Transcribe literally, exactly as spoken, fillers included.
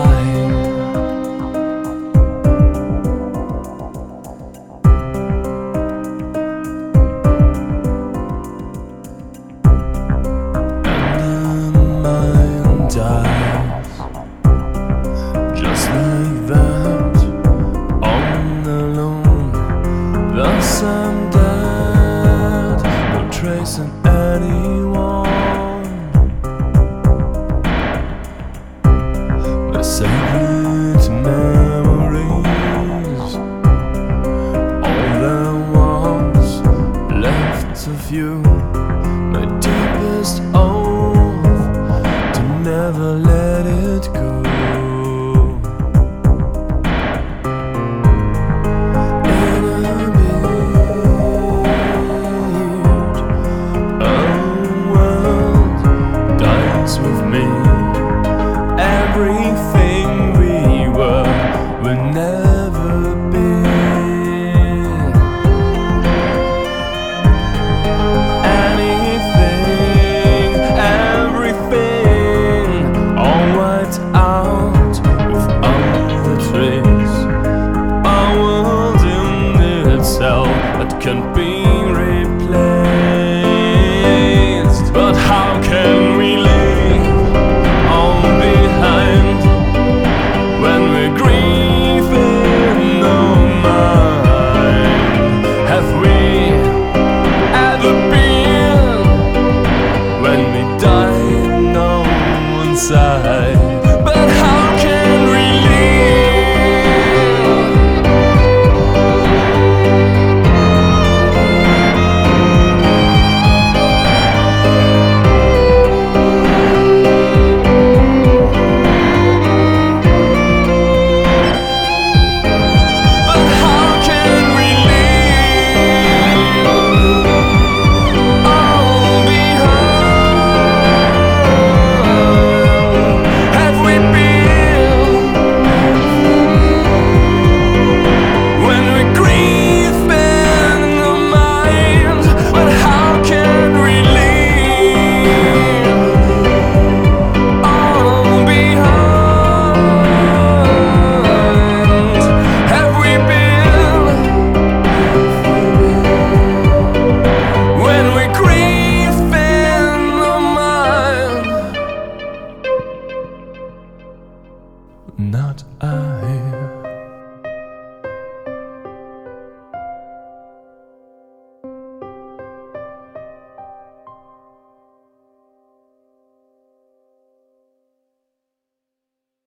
Just like that, all alone. Thus I'm dead, no tracing anyone. The sacred memories, all there was left of you. My deepest oath to never let it go. With me, everything we were will never be. Anything, everything, all wiped out with all the trees. A world in itself that can't be replaced. But how can we live inside? But how can we not I?